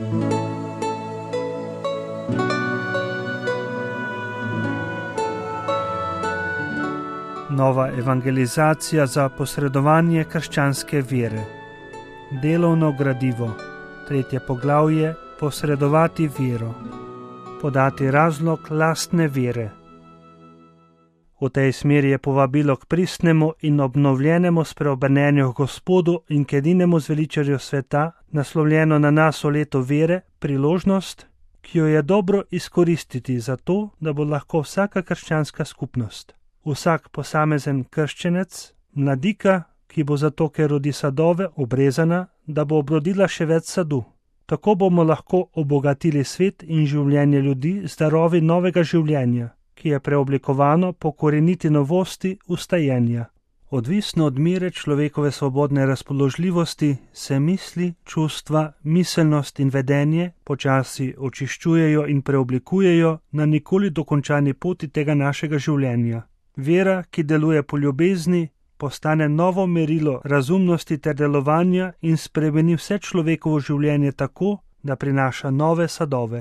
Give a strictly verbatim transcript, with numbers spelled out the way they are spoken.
Nova evangelizacija za posredovanje krščanske vere. Delovno gradivo. Tretje poglavje. Posredovati vero. Podati razlog lastne vere. V tej smeri je povabilo k pristnemu in obnovljenemu spreobrnenju k Gospodu in k edinemu zveličarju sveta, naslovljeno na nas v letu vere, priložnost, ki jo je dobro izkoristiti za to, da bo lahko vsaka krščanska skupnost, vsak posamezen krščenec, mladika, ki bo zato, ker rodi sadove, obrezana, da bo obrodila še več sadu. Tako bomo lahko obogatili svet in življenje ljudi z darovi novega življenja, ki je preoblikovano po koreniti novosti ustajenja. Odvisno od mere človekove svobodne razpoložljivosti se misli, čustva, miselnost in vedenje počasi očiščujejo in preoblikujejo na nikoli dokončani poti tega našega življenja. Vera, ki deluje po ljubezni, postane novo merilo razumnosti ter delovanja in spremeni vse človekovo življenje tako, da prinaša nove sadove.